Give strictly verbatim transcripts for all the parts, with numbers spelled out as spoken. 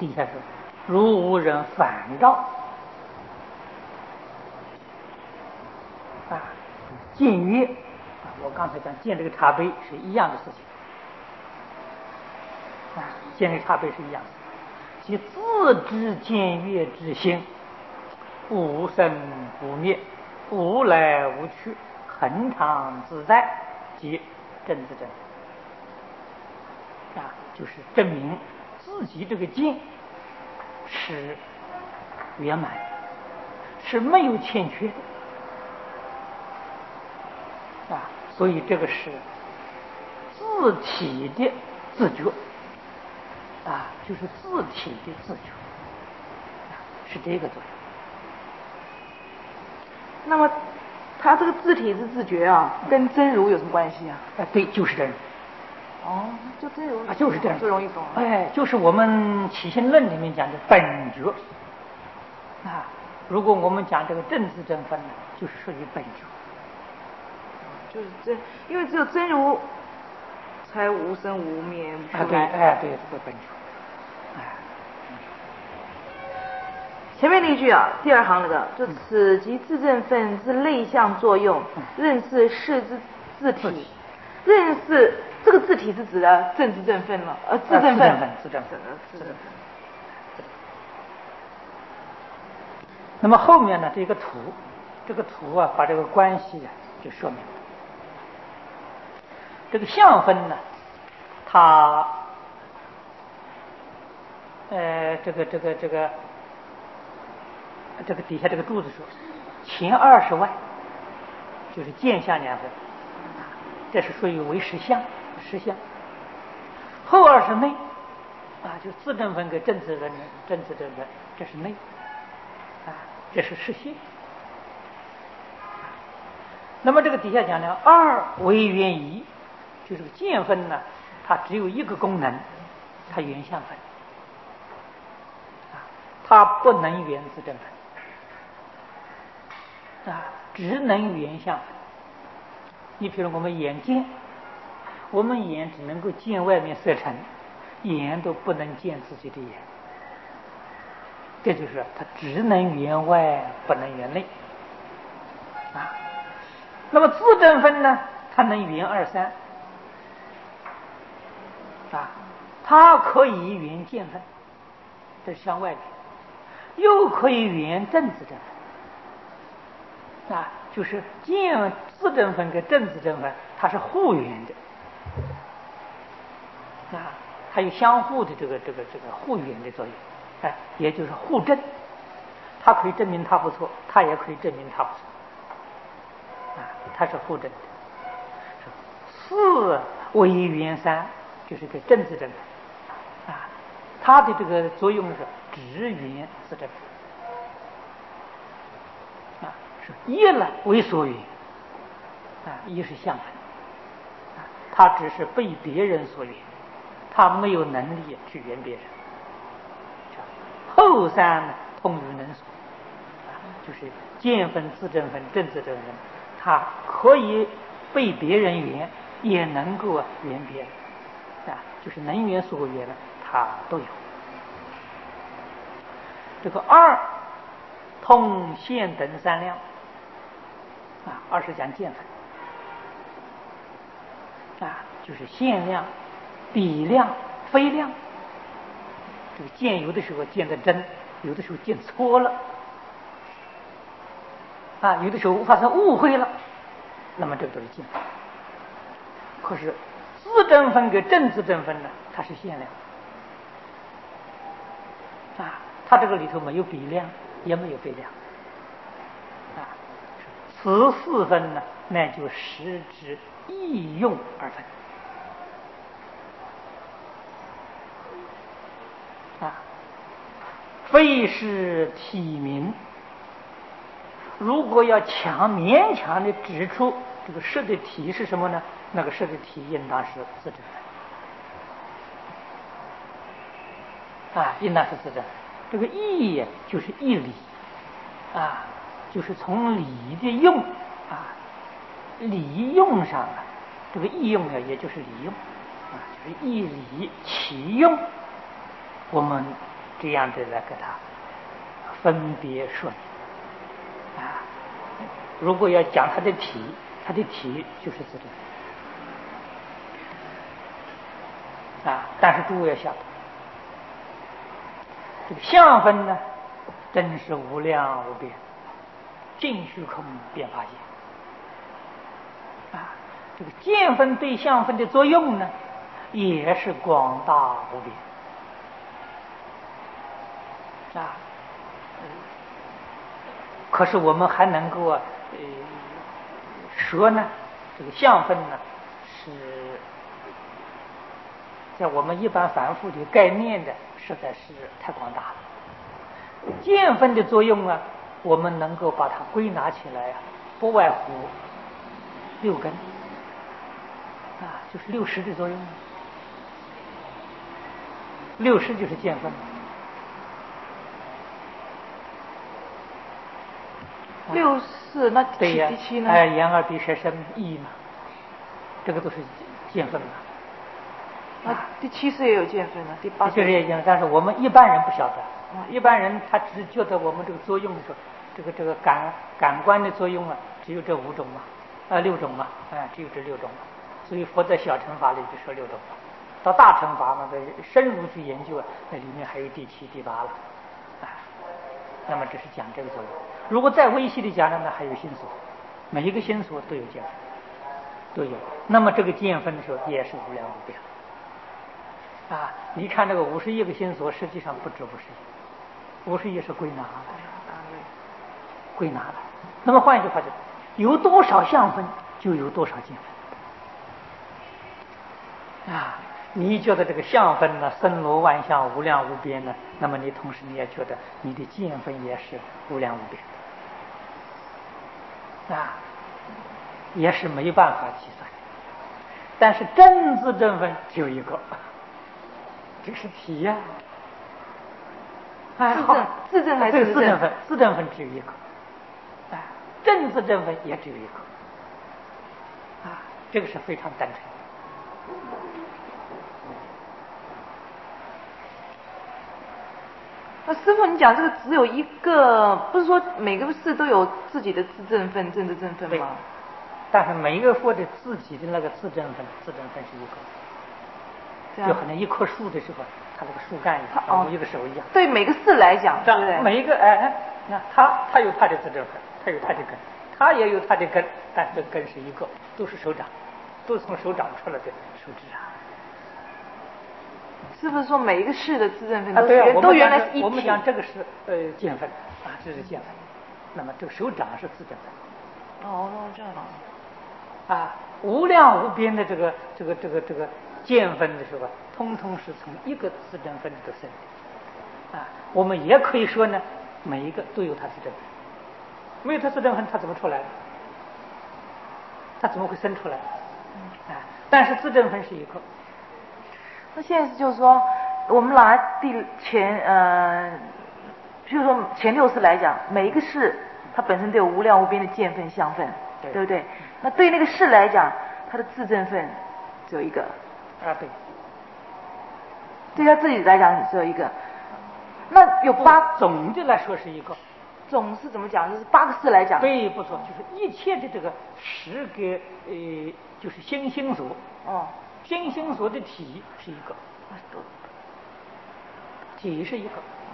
底下说如无人反照啊，见月啊，我刚才讲见这个茶杯是一样的事情啊，见这个茶杯是一样的，即自知见月之心，无生不灭，无来无去，恒常自在，即正自正啊，就是证明自己这个见是圆满，是没有欠缺的啊，所以这个是自体的自觉啊，就是自体的自觉啊，是这个作用。 那么他这个自体之自觉啊，跟真如有什么关系啊？ 啊，对，就是真如。 哦，就真如啊，就是这样， 最容易懂。 哎，就是我们起心论里面讲的本觉啊。如果我们讲这个正自正分呢，就是属于本觉。 就是真，因为只有真如才无生无灭。 啊，对，哎，对，这个本觉。哎， 前面那一句啊，第二行那个，就此即自正分之类象作用， 嗯、 认识是之自体，认识这个自体是指的正知正分了，呃，自正分， 自正分， 自正分。 那么后面呢，这个图，这个图啊，把这个关系啊就说明了。这个相分呢，它呃，这个这个这个这个底下这个柱子说，前二十万就是见相两分，这是属于为实相，实相。后二十内啊，就自正分跟正自分，正自正分，这是内啊，这是实性。那么这个底下讲呢，二为缘一，就这个见分呢，它只有一个功能，它缘相分啊，它不能缘自正分啊，只能缘相分。你比如我们眼见，我们眼只能够见外面色尘，眼都不能见自己的眼，这就是它只能缘外，不能缘内啊。那么自正分呢，它能缘二三啊，它可以缘见分，这是向外缘，又可以缘正自正分啊，就是见自正分跟正自正分，它是互缘的啊，它有相互的这个这个这个互缘的作用，哎，也就是互证，它可以证明它不错，它也可以证明它不错。啊，它是互证的。四为缘三，就是个正自正分啊，它的这个作用是直缘自正分啊，是一了为所缘啊，一是相分啊，它只是被别人所缘，它没有能力去缘别人。后三呢，通于能所啊，就是见分、自正分、正自正分。它可以被别人缘，也能够啊缘别人啊，就是能缘所缘呢，它都有。这个二通现等三量啊，二是讲见分啊，就是现量、比量、非量。这个见有的时候见得真，有的时候见错了。啊，有的时候发生误会了，那么这个都是见分。可是自正分跟正自正分呢，它是限量啊，它这个里头没有比量，也没有非量啊。此四分呢，那就实质异用而分啊，非是体名。如果要强勉强的指出这个识的体是什么呢？那个识的体应当是自正分啊，应当是自正分。这个义就是义理啊，就是从理的用啊，理用上啊，这个义用呢，也就是理用啊，就是义理其用，我们这样的来给它分别说明啊。如果要讲它的体，它的体就是自证啊。但是诸位要晓得，这个相分呢，真是无量无边，尽虚空遍法界啊。这个见分对相分的作用呢，也是广大无边啊。可是我们还能够啊，呃，说呢，这个相分呢，是在我们一般凡夫的概念的，实在是太广大了。见分的作用啊，我们能够把它归纳起来啊，不外乎六根啊，就是六识的作用。六识就是见分。 六四那对呀， 第七呢？ 哎，眼耳鼻舌身意嘛，这个都是见分嘛。 啊，第七识也有见分了，第八识就是也见，但是我们一般人不晓得。一般人他只觉得我们这个作用的时候，这个这个感感官的作用啊，只有这五种嘛，啊六种嘛，哎，只有这六种嘛。所以佛在小乘法里就说六种嘛，到大乘法嘛，深入去研究啊，那里面还有第七、第八了，啊，那么这是讲这个作用。如果再微细的讲呢，那还有心所，每一个心所都有见分，都有。那么这个见分的时候也是无量无边。啊，你看这个五十亿个心所，实际上不止五十亿，五十亿是归纳的，归纳的。那么换一句话讲，有多少相分，就有多少见分。啊，你觉得这个相分呢，森罗万象，无量无边呢，那么你同时你也觉得你的见分也是无量无边的，啊，也是没办法计算。但是真自正分只有一个。这是体呀、 啊，哎，好，自证还是自证分？自证分只有一个，啊，正自证分也只有一个，啊，这个是非常单纯。 那师父，你讲这个只有一个，不是说每个事都有自己的自证分、正自证分吗？ 但是每一个佛的自己的那个自证分，自证分是一个。就好像一棵树的时候，它那个树干一样，哦，一个手一样。 对每个事来讲，对不对？ 每一个哎，那它它有它的自证分，它有它的根，它也有它的根，但是这根是一个，都是手掌，都是从手掌出来的手指啊。 是不是说每一个事的自证分都、啊、对啊、 都原来是一体？ 我们讲这个是呃见分啊，这是见分。那么这个手掌是自证分。 哦，这样啊。啊，无量无边的这个这个这个这个见分的时候，通通是从一个自证分里头生的。啊，我们也可以说呢，每一个都有它自证分，没有它自证分，它怎么出来的？它怎么会生出来？啊，但是自证分是一个。 那现在就是说，我们拿第前呃，比如说前六识来讲，每一个事它本身都有无量无边的见分相分，对, 对不对？那对那个事来讲，它的自证分只有一个。 啊，对。 对他自己来讲只有一个。那有八， 总的来说是一个。 总是怎么讲？就是八个事来讲。 对，不错，就是一切的这个十个呃，就是心心所。 哦。 心心所的体是一个。体是一个。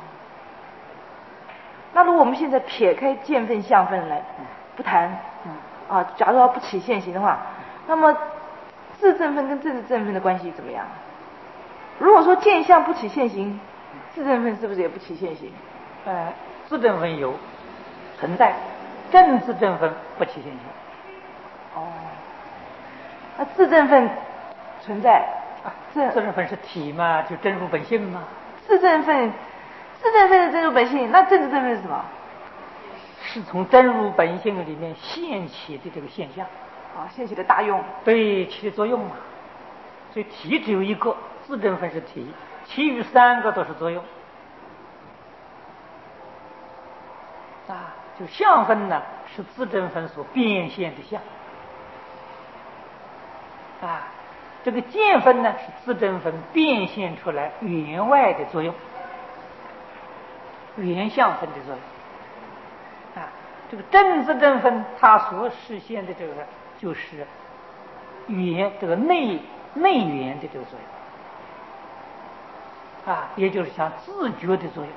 那如果我们现在撇开见分相分来不谈， 嗯， 啊，假如要不起现行的话，那么自证分跟正自证分的关系怎么样？如果说见相不起现行，自证分是不是也不起现行？ 呃，自证分有存在，正自证分不起现行。 哦，那自证分存在， 啊，自证分是体嘛，就真如本性嘛。 自证分，自证分的真如本性，那正自证分是什么？ 是从真如本性里面现起的这个现象。 啊，现起的大用。对， 起的作用嘛。所以体只有一个，自证分是体，其余三个都是作用。啊，就相分呢，是自证分所变现的相。啊，这个见分呢，是自证分变现出来员外的作用。 原相分的作用。啊，这个正字正分它所实现的这个就是语言这个内内源的这个作用。啊，也就是像自觉的作用。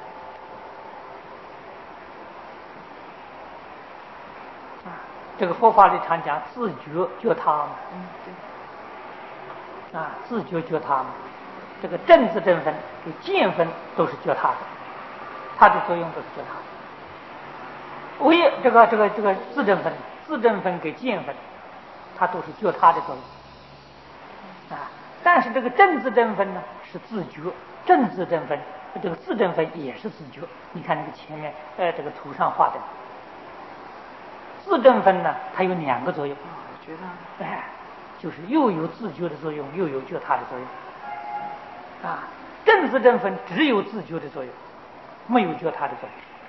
啊，这个佛法里常讲自觉觉他嘛。嗯，对。啊，自觉觉他嘛。这个正字正分跟见分都是觉他的，它的作用都是觉他的。唯这个这个这个自正分、自正分跟见分，它都是觉他的作用。啊，但是这个正字正分呢是自觉，正字正分这个自正分也是自觉。你看那个前面呃这个图上画的，自正分呢它有两个作用， 觉他， 哎，就是又有自觉的作用，又有觉他的作用。啊，正字正分只有自觉的作用，没有觉他的作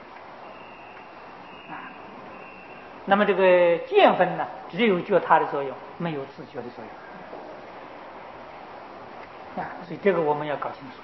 用。啊，那么这个见分呢，只有觉他的作用，没有自觉的作用。啊，所以这个我们要搞清楚。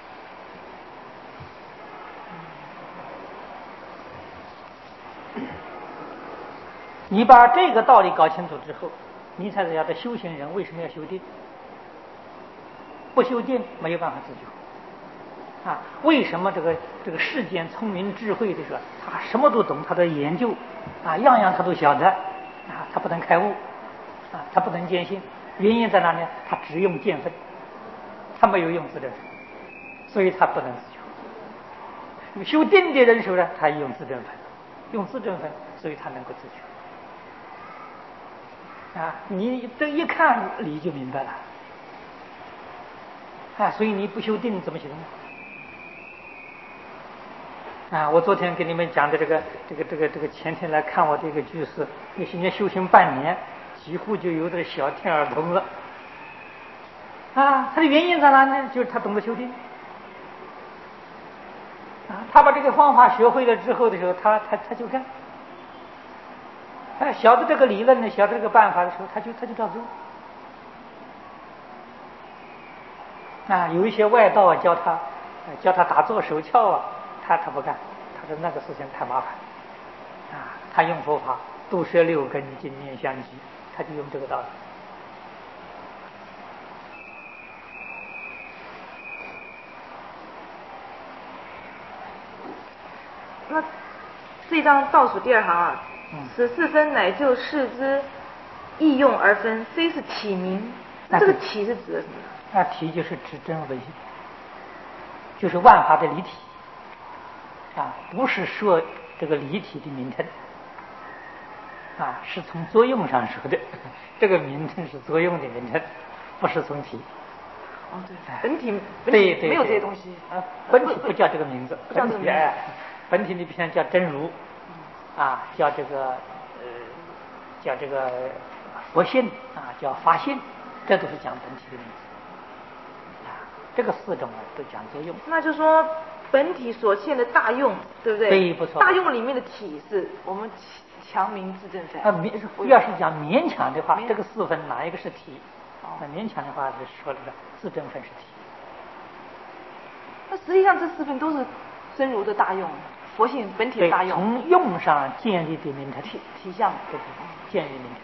你把这个道理搞清楚之后，你才晓得修行人为什么要修定。不修定没有办法自觉。啊，为什么这个这个世间聪明智慧的说，他什么都懂，他都研究，啊，样样他都晓得，啊，他不能开悟，啊，他不能见性，原因在哪里？他只用见分，他没有用自证分，所以他不能自觉。修定的人说呢，他用自证分，用自证分，所以他能够自觉。啊，你这一看理就明白了。啊，所以你不修定怎么行呢？啊，我昨天给你们讲的这个这个这个这个前天来看我这个居士，那些年修行半年，几乎就有点小天耳通了。啊，他的原因在哪呢？就是他懂得修定。啊，他把这个方法学会了之后的时候，他他他就干。哎，晓得这个理论呢，晓得这个办法的时候，他就他就照做。啊，有一些外道啊，教他，教他打坐手窍啊，他他不干，他说那个事情太麻烦，啊，他用佛法度摄六根，净念相继，他就用这个道理。 那这一章倒数第二行啊， 嗯， 十四分乃就事之易用而分，虽是体名，那这个体是指的什么？ 那体就是指真唯性，就是万法的离体啊，不是说这个离体的名称啊，是从作用上说的，这个名称是作用的名称，不是从体。 哦，对，本体本体对对没有这些东西啊，本体不叫这个名字， 不叫这个名字， 哎，本体你比如叫真如，啊，叫这个呃，叫这个佛性啊，叫法性，这都是讲本体的名字。这个四种啊都讲作用， 那就说本体所现的大用，对不对？ 对，不错。 大用里面的体是我们强明自证分。 啊，勉要是讲勉强的话，这个四分哪一个是体？哦，那勉强的话是说这个自证分是体。 那实际上这四分都是真如的大用，佛性本体的大用。 从用上建立的名称， 体体相， 对对，建立名称。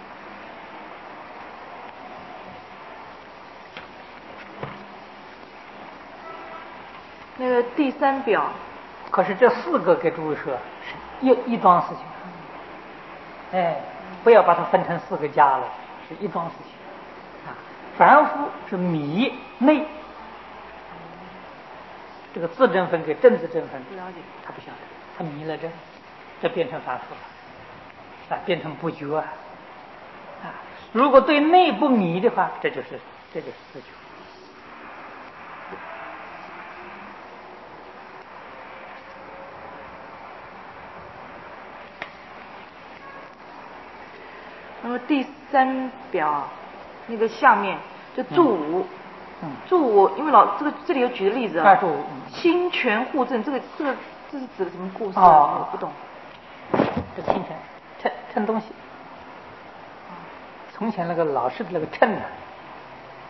那个第三表， 可是这四个给诸位说是一一桩事情，哎，不要把它分成四个家了，是一桩事情啊。凡夫是迷内，这个自证分跟正自证分不了解， 他不晓得，他迷了正，这变成凡夫了，啊，变成不觉啊。啊，如果对内不迷的话，这就是这就是自觉。 那么第三表那个下面就注五， 嗯， 注五，因为老这个这里有举的例子啊，注五， 清泉护正，这个这个这是指的什么故事？ 哦， 我不懂。 这清泉称称东西，从前那个老式的那个秤啊，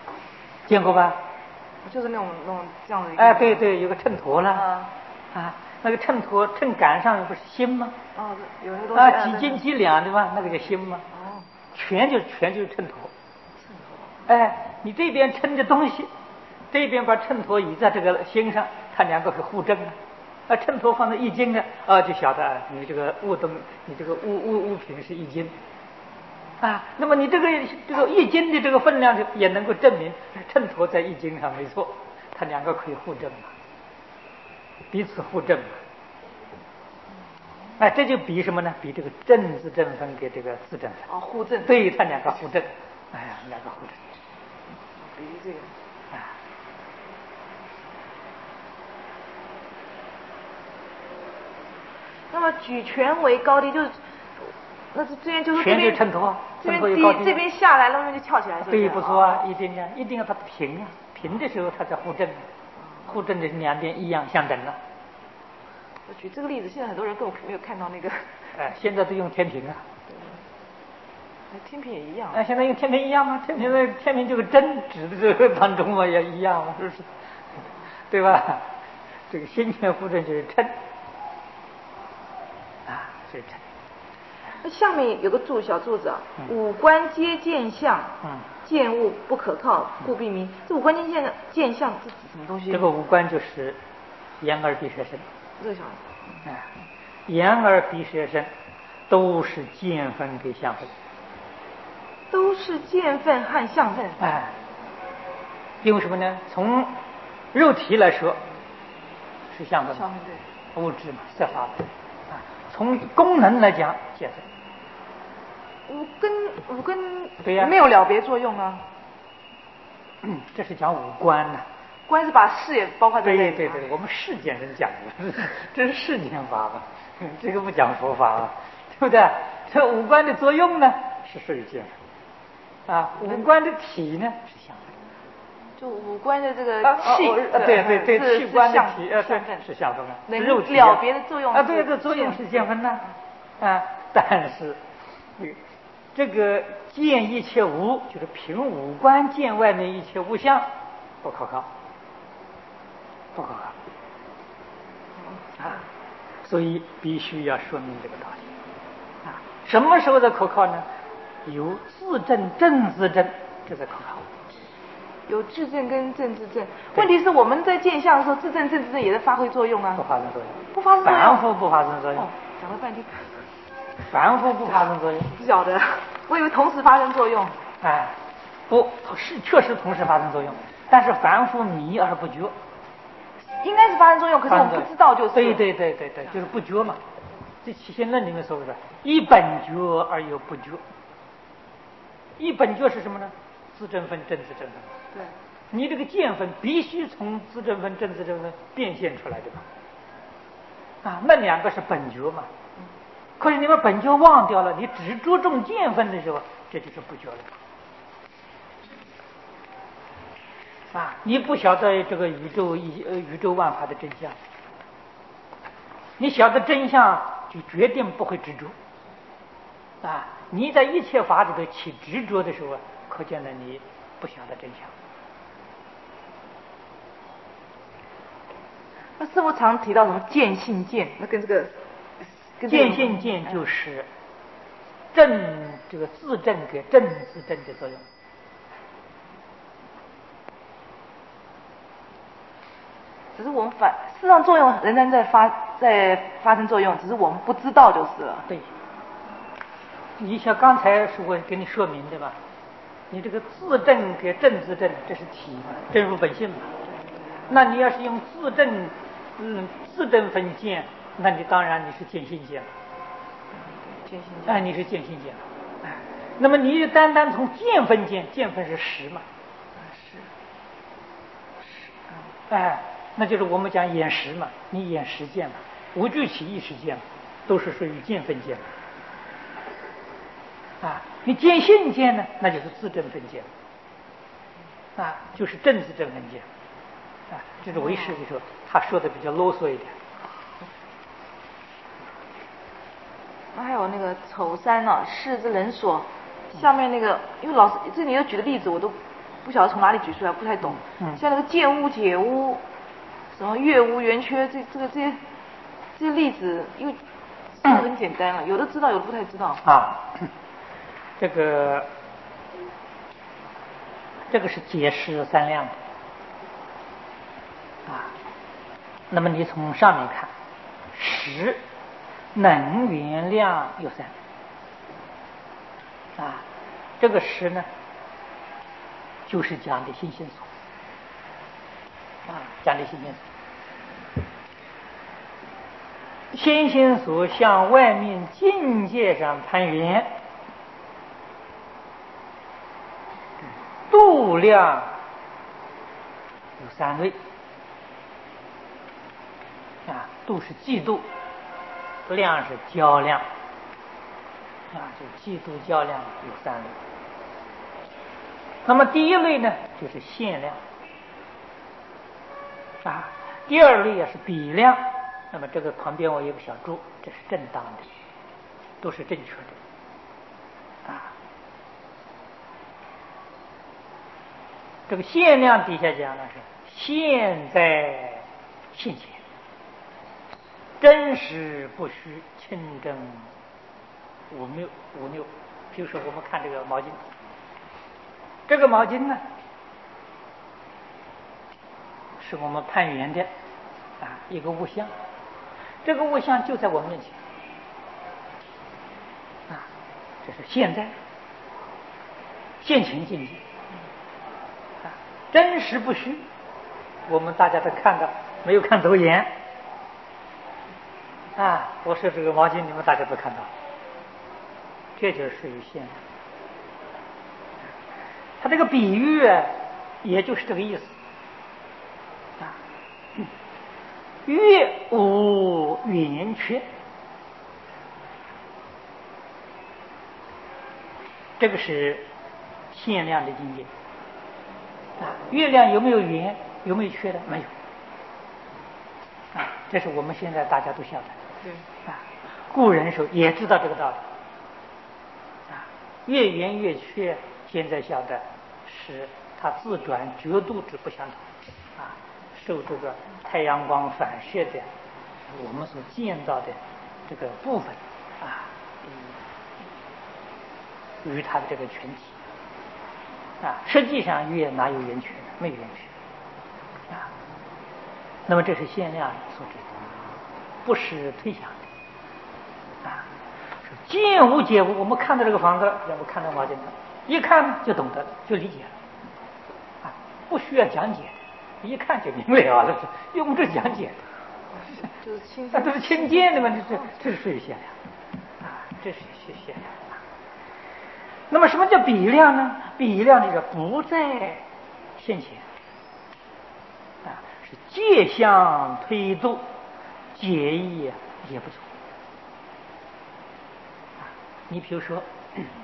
见过吧？ 就是那种那种这样的一个。 哎，对对，有个秤砣了， 啊， 啊， 那个秤砣秤杆上不是心吗？ 哦，有那个东西啊，几斤几两对吧？那个叫心吗？ 哦， 全就全就是秤砣。哎，你这边称着东西，这边把秤砣移在这个心上，它两个是互证啊。啊，秤砣放在一斤呢，啊，就晓得啊，你这个物东，你这个物物物品是一斤。啊，那么你这个这个一斤的这个分量就也能够证明秤砣在一斤上没错，它两个可以互证嘛，彼此互证嘛。哎，这就比什么呢？比这个正字正分给这个字正分。 哦，互证。 对，它两个互证。哎呀，两个互证。 比喻这个。 啊。 那么举拳为高低，就是那这边就是拳就秤砣， 这边低，这边下来，那边就翘起来。 对，不错啊，一定啊，一定要它平啊，平的时候它才互证，互证的是两边一样相等了。 我举这个例子，现在很多人根本没有看到那个。 哎，现在都用天平啊。 对。天平也一样。 哎，现在用天平一样吗？天平的天平这个针指的这个当中嘛也一样嘛，是不是？对吧？这个心拳互证就是称。啊，是称。 那下面有个注小注子啊，嗯、五官皆见相， 嗯， 见物不可靠，故必明。这五官皆见见相，这指什么东西？ 这个五官就是眼耳鼻舌身。 这个小子。 哎，眼耳鼻舌身都是见分跟相分。 都是见分和相分。 哎，因为什么呢？从肉体来说是相分。 相分对。 物质嘛，色法的。啊，从功能来讲，见分。 五根五根对呀， 没有了别作用啊。 嗯，这是讲五官呢、啊。 官是把事也包括在内。 对对对，我们世间人讲的，这是世间法嘛，这个不讲佛法啊，对不对？这五官的作用呢是属于见分，啊，五官的体呢是相分。 就五官的这个气， 啊，对对对，器官的体，呃，对，是相分啊，肉体了别的作用啊，对，这作用是见分呐，啊，但是这个见一切无，就是凭五官见外面一切物象，不可靠。不可靠啊，所以必须要说明这个道理啊。什么时候的可靠呢？有自证正自证，这才可靠。 有自证跟正自证，问题是我们在见相的时候，自证正自证也在发挥作用啊。 不发生作用。 不发生作用。 凡夫不发生作用。 哦，讲了半天。 凡夫不发生作用。 不晓得，我以为同时发生作用。 哎，不是，确实同时发生作用，但是凡夫迷而不觉。 应该是发生作用，可是我们不知道就是。 对对对对对，就是不觉嘛。这起先论里面说的，一本觉而有不觉。一本觉是什么呢？自证分、正自证分。 对。 你这个见分必须从自证分、正自证分变现出来的嘛。啊，那两个是本觉嘛。嗯。可是你把本觉忘掉了，你只着重见分的时候，这就是不觉了。啊，你不晓得这个宇宙一呃宇宙万法的真相，你晓得真相就决定不会执着。啊，你在一切法里头起执着的时候，可见了你不晓得真相。 那师父常提到什么见性见，那跟这个跟见性见就是正这个自证跟正自证的作用。 只是我们反事实上作用仍然在发在发生作用，只是我们不知道就是了。 对，你像刚才是我给你说明的嘛，你这个自证跟正自证这是体嘛，正入本性嘛。那你要是用自证嗯自证分见，那你当然你是见性见了。 见性见。 哎，你是见性见了。哎，那么你单单从见分见，见分是实嘛？ 是。 实。哎。那就是我们讲眼识嘛，你眼识见嘛，无具起意识见嘛，都是属于见分见啊。你见性见呢，那就是自证分见啊，就是正自证分见啊。这是唯识的时候，他说的比较啰嗦一点。 那还有那个丑三啊，世之人所，下面那个，因为老师这里又举的例子我都不晓得从哪里举出来，不太懂。 嗯。 像那个见污解污。什么月无圆缺，这这个这些这些例子因为很简单了，有的知道，有的不太知道。 啊，这个这个是解释三量的啊。那么你从上面看，时能源量有三啊，这个时呢，就是讲的新鲜素啊，讲的新鲜素。新鲜素向外面境界上攀缘，度量有三类啊，度是计度，量是交量啊，就计度交量有三类。那么第一类呢，就是限量啊，第二类啊是比量。那么这个旁边我有个小注，这是正当的，都是正确的啊。这个限量底下讲的是现在现前，真实不虚，清真无谬无谬。比如说我们看这个毛巾，这个毛巾呢是我们攀缘的啊一个物象，这个物象就在我们面前啊，这是现在现前境界啊，真实不虚。我们大家都看到，没有看走眼啊。我说这个毛巾，你们大家都看到，这就是属于现。它这个比喻啊，也就是这个意思啊。月无圆缺，这个是限量的境界啊。月亮有没有圆？有没有缺的？没有啊。这是我们现在大家都晓得。 对啊，古人时候也知道这个道理啊。月圆月缺，现在晓得是它自转角度之不相同啊，受这个太阳光反射的我们所见到的这个部分啊，与它的这个全体啊，实际上月哪有圆缺呢？没有圆缺啊。那么这是限量所知的，不是推想的啊。见无解无，我们看到这个房子，我看到毛巾，一看就懂得了，就理解了啊，不需要讲解的，一看就明了了，用不着讲解的， 就是亲， 那都是亲见的嘛，这是这是属于限量啊，这是限量。那么什么叫比量呢？比量这个不在现前啊，是借相推度，解义也不错啊。你比如说，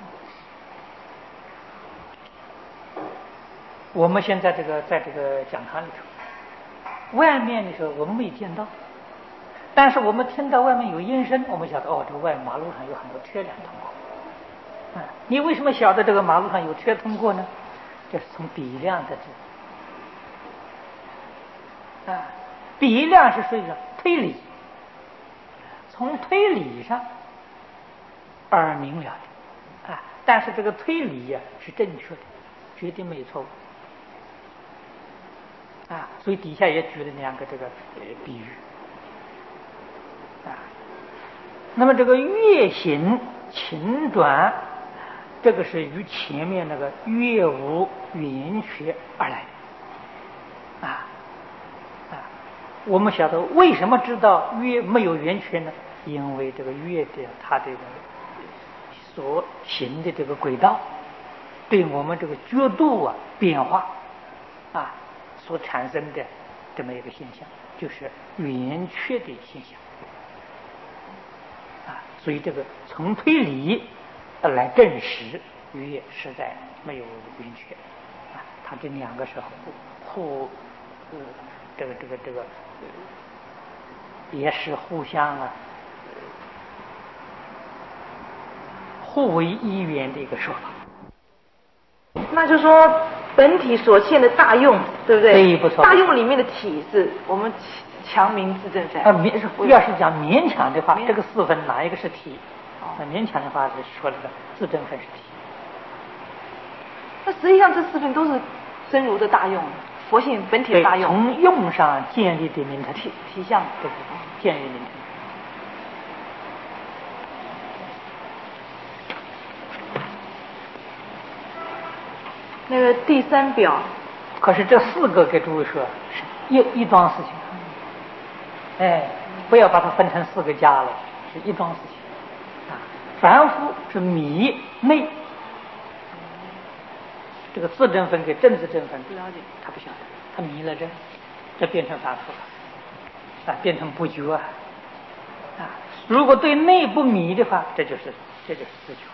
我们现在这个在这个讲堂里头，外面的时候我们没见到，但是我们听到外面有音声，我们晓得哦，这个外马路上有很多车辆通过。啊，你为什么晓得这个马路上有车通过呢？这是从比量得知。啊，比量是属于推理，从推理上而明了的啊。但是这个推理呀、啊、是正确的，绝对没有错误啊。所以底下也举了两个这个呃比喻啊。那么这个月行晴转，这个是与前面那个月无圆缺而来的啊啊！我们晓得为什么知道月没有圆缺呢？因为这个月的它这个所行的这个轨道，对我们这个角度啊变化啊所产生的这么一个现象，就是圆缺的现象啊。所以这个从推理来证实月实在没有圆缺啊，它这两个是互互呃这个这个这个、呃、也是互相啊、呃、互为一元的一个说法。 那就说本体所现的大用，对不对？ 对，不错。 大用里面的体是我们强名自证分。 啊，勉要是讲勉强的话， 勉这个四分哪一个是体？ 哦那勉强的话是说这个自证分是体。 那实际上这四分都是真如的大用，佛性本体的对， 大用， 从用上建立的名特体， 体相。 对对对，建立名特体。 那个第三表， 可是这四个给诸位说是一一桩事情，哎，不要把它分成四个家了，是一桩事情啊。凡夫是迷昧，这个自证分给正自证分不了解， 他不晓得，他迷了这，这变成凡夫了，啊，变成不觉啊。啊，如果对内不迷的话，这就是这就是自觉。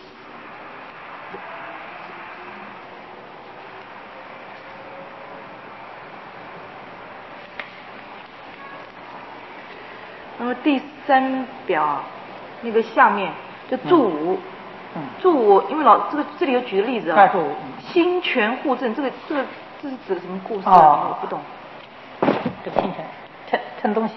那么第三表那个下面就注五， 嗯， 注五，因为老这个这里有举个例子啊， 注五， 心权互证，这个这个这是指的什么故事啊？ 哦、 我不懂。 这个心权称称东西，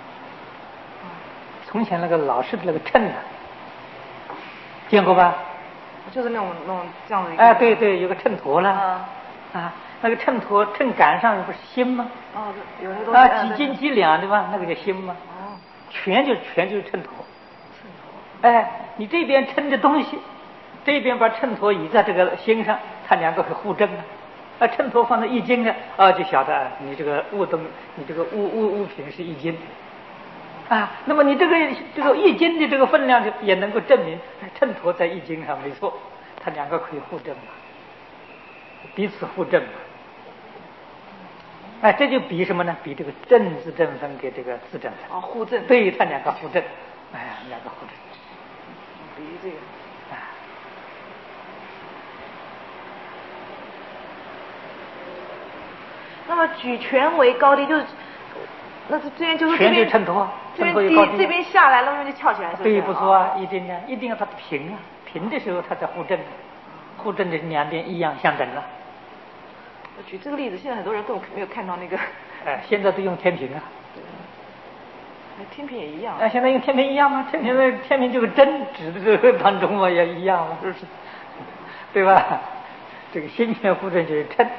从前那个老式的那个秤啊，见过吧？ 就是那种那种这样的一个。 哎，对对，有个秤砣了。 啊。 啊，那个秤砣秤杆上不是心吗？ 哦，有那个东西。 啊，几斤几两对吧？那个叫心吗？ 哦。 全就全就是秤砣。 秤砣。 哎，你这边称着东西，这边把秤砣移在这个心上，它两个可互证啊。啊，秤砣放在一斤呢，啊，就晓得你这个物东，你这个物物物品是一斤。啊，那么你这个这个一斤的这个分量就也能够证明秤砣在一斤上没错，它两个可以互证嘛，彼此互证嘛。哎，这就比什么呢？比这个正自证分给这个自证分。 哦，互证。 对，它两个互证，哎呀，两个互证。 比喻这个。 哎。 那么举拳为高低，就是那这边就是拳就秤砣， 这边低这边下来了，那就翘起来，是不是？ 对，不错啊，一定的，一定要它平啊，平的时候它才互证，互证的两边一样相等了。 我举这个例子，现在很多人根本没有看到那个。 哎，现在都用天平啊。 天平也一样。 哎，现在用天平一样吗？天平的天平这个针指的这个当中嘛，也一样嘛，是不是？对吧？这个心权互证就是称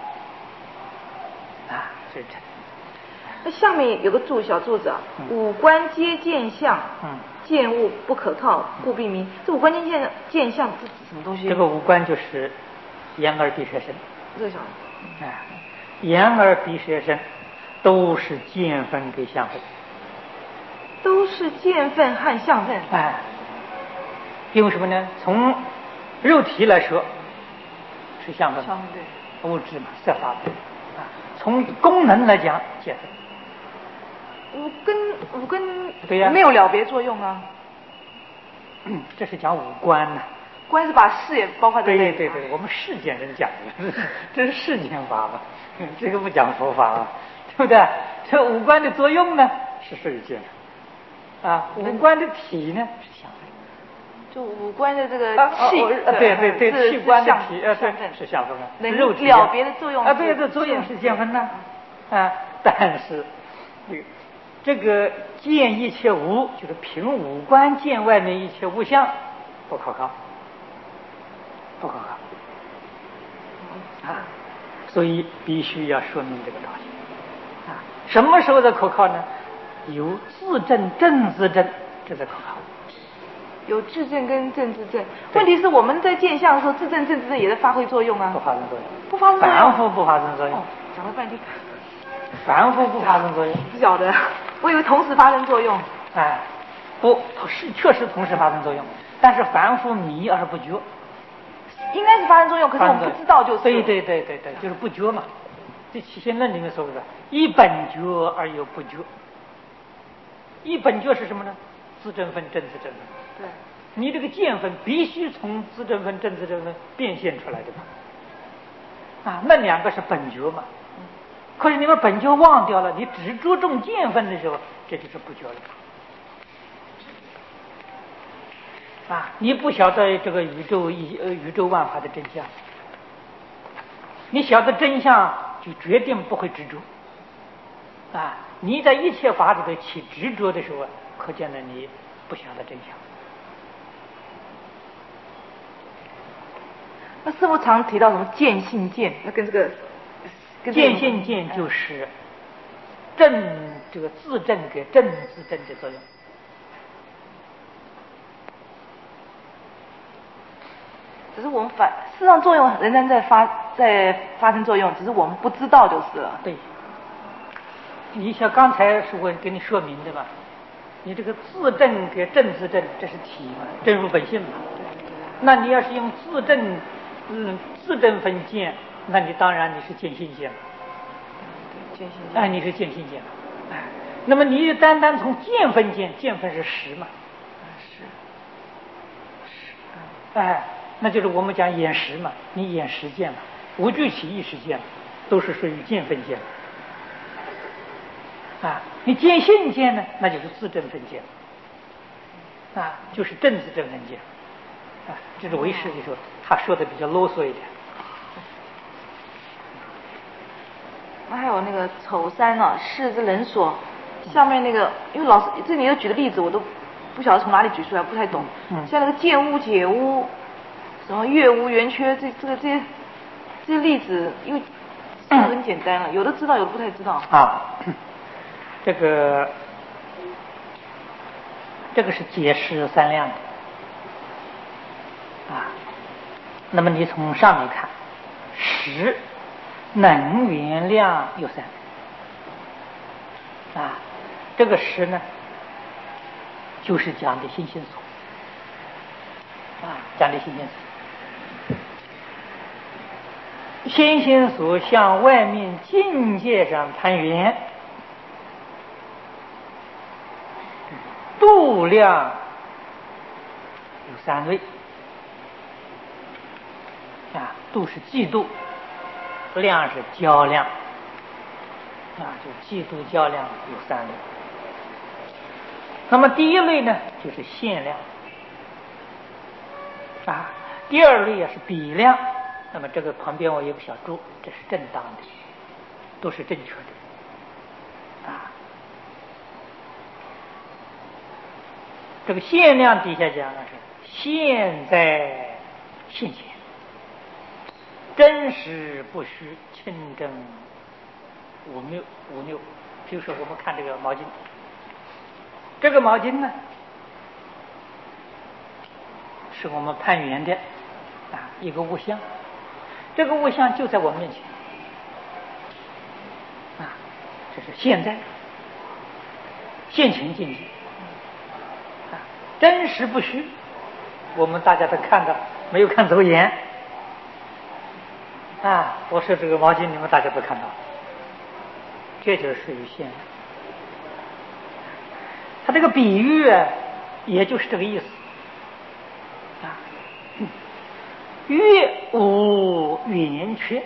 啊，是称。 那下面有个注小注子啊，嗯、五官皆见相， 嗯， 见物不可靠，故必迷。这五官皆见见相，这是什么东西？ 这个五官就是眼耳鼻舌身。 这个小。 哎，眼耳鼻舌身都是见分给相分。 都是见分和相分。 哎，因为什么呢？从肉体来说是相分， 相分对， 物质嘛，色法的啊。从功能来讲，见分。 五根五根对呀， 没有了别作用啊。 嗯，这是讲五官呐、啊。 官是把视也包括在内。 对对对，我们世间人讲的，这是世间法嘛，这个不讲佛法啊，对不对？这五官的作用呢，是属于见分啊，五官的体呢是相分。 就五官的这个气， 啊、对对对，器官的体，呃，对，是相分啊，肉体了别的作用啊，对，这作用是见分呐，啊，但是这个这个见一切无，就是凭五官见外面一切物象，不可靠。不可靠啊，所以必须要说明这个道理啊。什么时候的可靠呢？有自证、正自证，这才可靠。 有自证跟正自证，问题是我们在见相的时候，自证、正自证也在发挥作用啊。 不发生作用， 不发生作用。 凡夫不发生作用。 哦，讲了半天。 凡夫不发生作用。 不晓得，我以为同时发生作用。 哎，不是，确实同时发生作用，但是凡夫迷而不觉。 应该是发生作用，可是我们不知道就是。 对对对对对，就是不觉嘛。这起先论里面说过的，一本觉而有不觉。一本觉是什么呢？自证分、正自证分。 对。 你这个见分必须从自证分、正自证分变现出来的嘛。啊，那两个是本觉嘛。可是你们本觉忘掉了，你只着重见分的时候，这就是不觉了。啊，你不晓得这个宇宙一呃宇宙万法的真相，你晓得真相就决定不会执着。啊， 你在一切法里头起执着的时候，可见了你不晓得真相。 那师父常提到什么见性见，那跟这个跟这个见性见就是正这个自证给正自证的作用。 只是我们反事实上作用仍然在发在发生作用，只是我们不知道就是了。 对，你像刚才是我给你说明的嘛，你这个自证跟正自证这是体嘛，正入本性嘛。那你要是用自证，嗯，自证分见，那你当然你是见性见了。 见性见。 哎，你是见性见了。哎，那么你单单从见分见，见分是实嘛？ 是。 是。哎。那就是我们讲眼识嘛，你眼识见嘛，无具起意识见，都是属于见分见。啊，你见性见呢，那就是自证分见。啊，就是正自证分见。啊，这是唯识的时候，他说的比较啰嗦一点。 那还有那个丑三啊，世之人所，下面那个，因为老师这里又举的例子，我都不晓得从哪里举出来，不太懂。嗯。像那个见污解污。什么月无圆缺，这这个这些这些例子，因为很简单了，有的知道，有的不太知道。 啊，这个这个是解释三量的啊。那么你从上面看，识能缘量有三啊，这个识呢，就是讲的心性所啊，讲的心性所。心性所向外面境界上攀缘，度量有三类啊，度是嫉妒，量是较量啊，就嫉妒较量有三类。那么第一类呢，就是限量啊，第二类也是比量。那么这个旁边我有个小注，这是正当的，都是正确的啊。这个限量底下讲的是现在现前，真实不虚，清真无谬无谬。比如说我们看这个毛巾，这个毛巾呢是我们攀缘的啊一个物象。这个物象就在我们面前啊，这是现在现前境界啊，真实不虚。我们大家都看到，没有看走眼啊。我说这个毛巾，你们大家都看到，这就是属于现。它这个比喻啊，也就是这个意思啊。月无圆缺，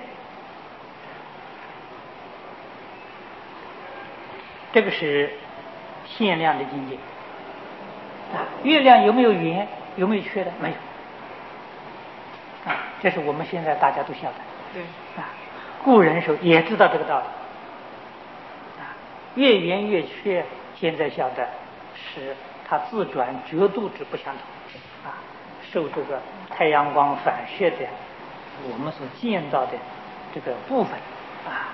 这个是限量的境界啊。月亮有没有圆，有没有缺的？没有啊。这是我们现在大家都晓得。 对啊，古人时候也知道这个道理啊。越圆越缺，现在晓得是它自转角度之不相同啊。受这个太阳光反射的我们所见到的这个部分啊，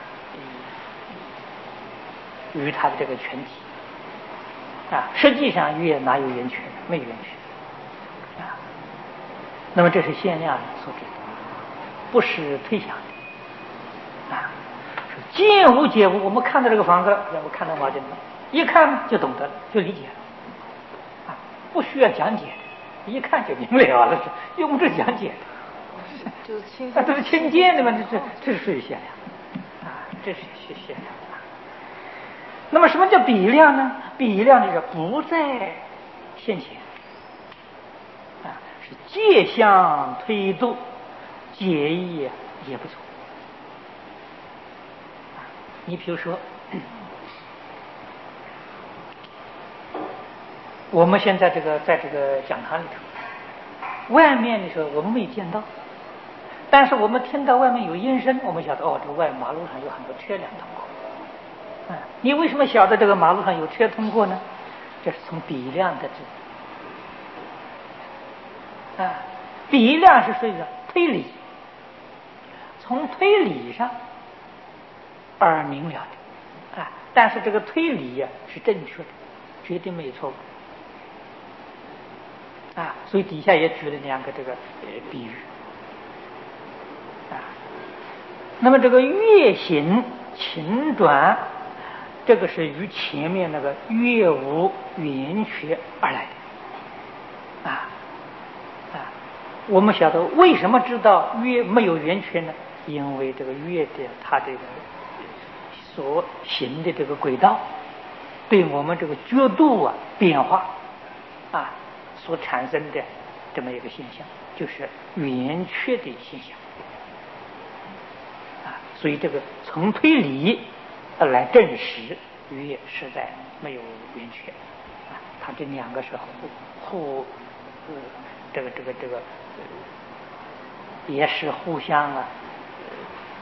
与它的这个全体啊，实际上月哪有圆缺？没有圆缺啊。那么这是限量所指的，不是推想的啊。见无解无，我们看到这个房子，我看到毛巾了，一看就懂得了，就理解了啊，不需要讲解的。一看就明了了，是用不着讲解的， 就是亲啊，都是亲见的嘛，这这这是属于限量啊，这是限量啊。那么什么叫比量呢？比量就是不在现前啊，是借相推度，解义也不错啊。你比如说，我们现在这个在这个讲堂里头，外面的时候我们没见到，但是我们听到外面有音声，我们晓得哦，这个外马路上有很多车辆通过啊，你为什么晓得这个马路上有车通过呢？这是从比量得知的。啊，比量是属于推理，从推理上而明了的。啊，但是这个推理呀、啊、是正确的，绝对没有错误。啊，所以底下也举了两个这个呃比喻。啊，那么这个月行晴转，这个是与前面那个月无圆缺而来的。啊啊，我们晓得为什么知道月没有圆缺呢？因为这个月的它这个所行的这个轨道，对我们这个角度啊变化啊所产生的这么一个现象，就是圆缺的现象啊。所以这个从推理来证实月实在没有圆缺啊，它这两个是互互呃这个这个这个、呃、也是互相啊、呃、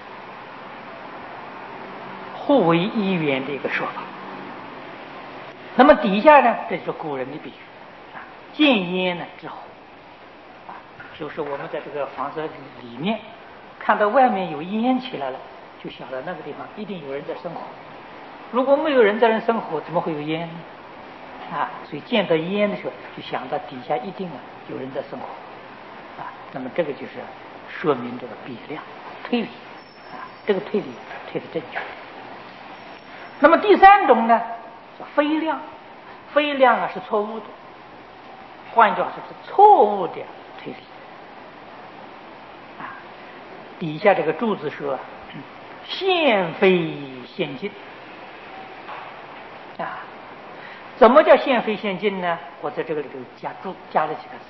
互为一元的一个说法。那么底下呢，这就是古人的比喻啊，见烟呢之后啊，就是我们在这个房子里面看到外面有烟起来了，就晓得那个地方一定有人在生活。如果没有人在那生活，怎么会有烟呢？啊，所以见到烟的时候，就想到底下一定啊有人在生活啊。那么这个就是说明这个比量推理啊，这个推理推的正确。那么第三种呢，叫非量，非量啊是错误的，换句话说是错误的推理啊。底下这个注字说，现非现进啊。怎么叫现非现进呢？我在这个里头加注加了几个字，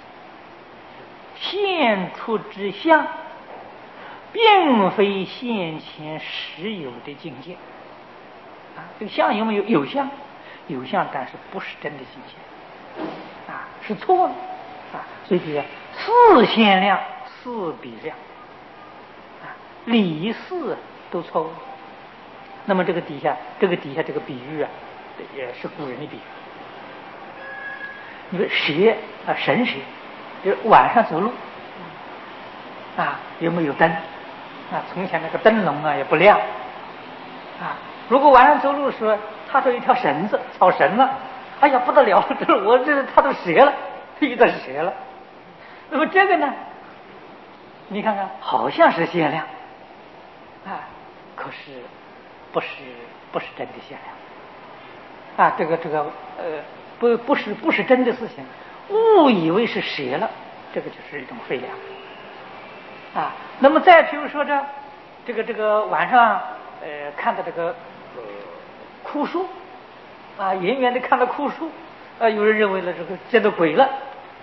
现出之相，并非现前实有的境界啊。这个相有没有？有相，有相，但是不是真的境界啊，是错了啊。所以说四现量，四比量啊，理事都错误。那么这个底下这个底下这个比喻啊，也是古人的比喻。你说蛇啊，神蛇，就是晚上走路啊，有没有灯啊？从前那个灯笼啊也不亮啊。如果晚上走路的时候，他说一条绳子草绳了，哎呀不得了，这我这他都折了，遇到折了。那么这个呢，你看看好像是限量啊，可是不是不是真的限量啊。这个这个呃不不是不是真的事情，误以为是蛇了，这个就是一种非量啊。那么再比如说这这个这个晚上呃看到这个呃枯树啊，远远的看到枯树啊，有人认为了这个见到鬼了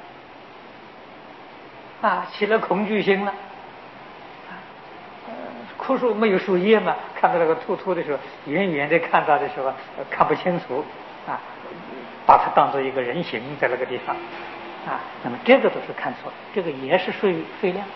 啊，起了恐惧心了。枯树没有树叶嘛，看到那个秃秃的时候，远远的看到的时候、呃、看不清楚啊，把它当做一个人形在那个地方啊。那么这个都是看错了，这个也是属于非量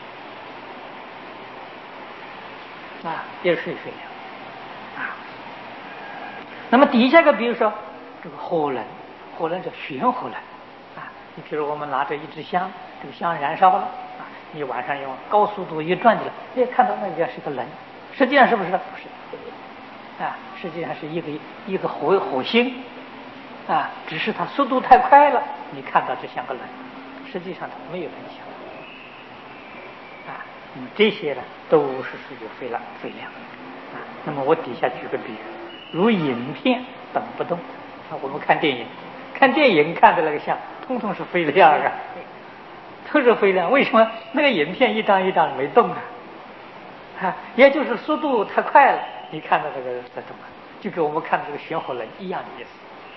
啊，也是属于非量啊。那么底下个比如说这个火轮，火轮叫玄火轮啊。你比如我们拿着一支香，这个香燃烧了啊，你晚上用高速度一转起来，哎，看到那边是个轮，实际上是不是？不是啊，实际上是一个一个火火星啊，只是它速度太快了，你看到就像个轮，实际上它没有轮响啊。那么这些呢，都是属于非量非量啊。那么我底下举个比喻，如影片动不动啊，我们看电影，看电影看的那个像，通通是非量啊，都是非量。为什么？那个影片一张一张没动啊？啊，也就是速度太快了，你看到这个在动啊，就跟我们看到这个玄火轮一样的意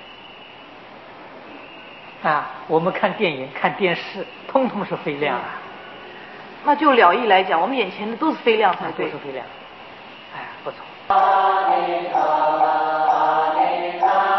思啊。我们看电影、看电视，通通是非量啊。 那就了义来讲，我们眼前的都是非量才对， 都是非量，哎，不错。